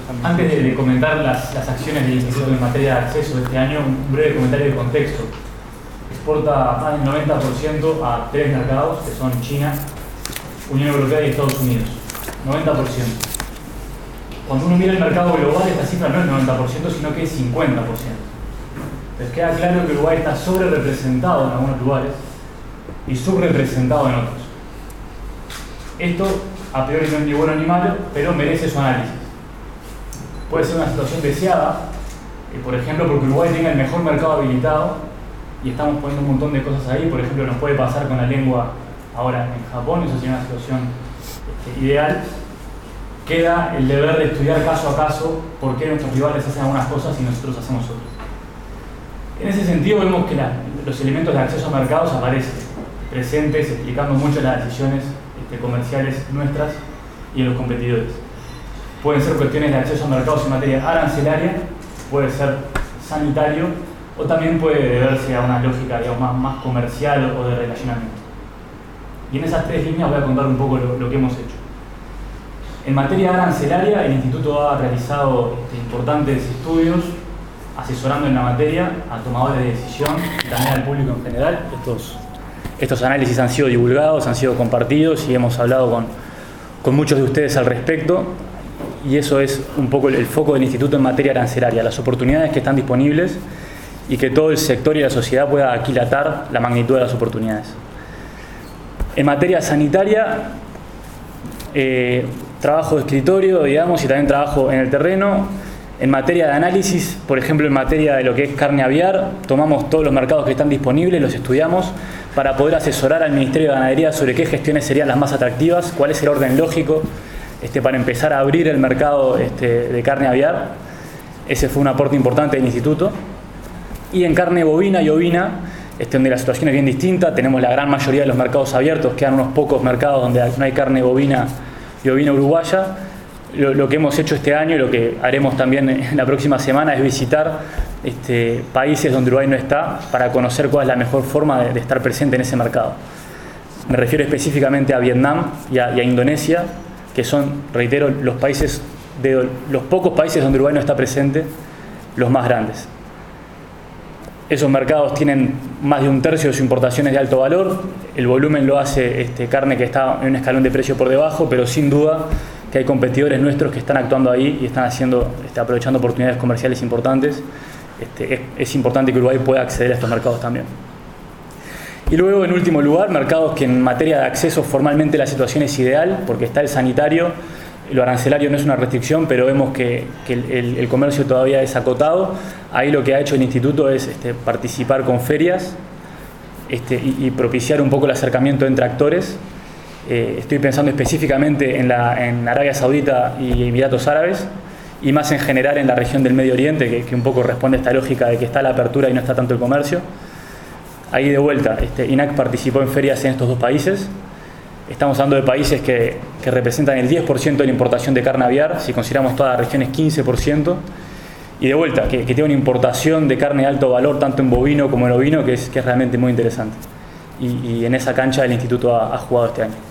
Antes de comentar las acciones del Instituto en materia de acceso de este año, un breve comentario de contexto. Exporta más del 90% a 3 mercados, que son China, Unión Europea y Estados Unidos. 90%. Cuando uno mira el mercado global, esta cifra no es 90%, sino que es 50%. Entonces queda claro que Uruguay está sobre representado en algunos lugares y subrepresentado en otros. Esto, a priori, no es ni bueno ni malo, pero merece su análisis. Puede ser una situación deseada, por ejemplo, porque Uruguay tenga el mejor mercado habilitado y estamos poniendo un montón de cosas ahí. Por ejemplo, nos puede pasar con la lengua ahora en Japón, eso sería una situación ideal. Queda el deber de estudiar caso a caso por qué nuestros rivales hacen algunas cosas y nosotros hacemos otras. En ese sentido vemos que los elementos de acceso a mercados aparecen presentes, explicando mucho las decisiones comerciales nuestras y de los competidores. Pueden ser cuestiones de acceso a mercados en materia arancelaria, puede ser sanitario, o también puede deberse a una lógica, digamos, más comercial o de relacionamiento. Y en esas 3 líneas voy a contar un poco lo que hemos hecho. En materia arancelaria, el Instituto ha realizado importantes estudios asesorando en la materia a tomadores de decisión y también al público en general. Estos análisis han sido divulgados, han sido compartidos y hemos hablado con muchos de ustedes al respecto. Y eso es un poco el foco del Instituto en materia arancelaria, las oportunidades que están disponibles y que todo el sector y la sociedad pueda aquilatar la magnitud de las oportunidades. En materia sanitaria, trabajo de escritorio, digamos, y también trabajo en el terreno. En materia de análisis, por ejemplo, en materia de lo que es carne aviar, tomamos todos los mercados que están disponibles, los estudiamos para poder asesorar al Ministerio de Ganadería sobre qué gestiones serían las más atractivas, cuál es el orden lógico para empezar a abrir el mercado de carne aviar. Ese fue un aporte importante del Instituto. Y en carne bovina y ovina, donde la situación es bien distinta, tenemos la gran mayoría de los mercados abiertos, quedan unos pocos mercados donde no hay carne bovina y ovina uruguaya. Lo que hemos hecho este año y lo que haremos también en la próxima semana es visitar países donde Uruguay no está para conocer cuál es la mejor forma de estar presente en ese mercado. Me refiero específicamente a Vietnam y a Indonesia, que son, reitero, los pocos países donde Uruguay no está presente, los más grandes. Esos mercados tienen más de 1/3 de sus importaciones de alto valor. El volumen lo hace carne que está en un escalón de precio por debajo, pero sin duda que hay competidores nuestros que están actuando ahí y están aprovechando oportunidades comerciales importantes. Es importante que Uruguay pueda acceder a estos mercados también. Y luego, en último lugar, mercados que en materia de acceso formalmente la situación es ideal, porque está el sanitario, lo arancelario no es una restricción, pero vemos que el comercio todavía es acotado. Ahí lo que ha hecho el Instituto es participar con ferias y propiciar un poco el acercamiento entre actores. Estoy pensando específicamente en Arabia Saudita y Emiratos Árabes, y más en general en la región del Medio Oriente, que un poco responde a esta lógica de que está la apertura y no está tanto el comercio. Ahí de vuelta, INAC participó en ferias en estos 2 países. Estamos hablando de países que representan el 10% de la importación de carne aviar, si consideramos todas las regiones 15%. Y de vuelta, que tiene una importación de carne de alto valor, tanto en bovino como en ovino, que es realmente muy interesante. Y en esa cancha el Instituto ha jugado este año.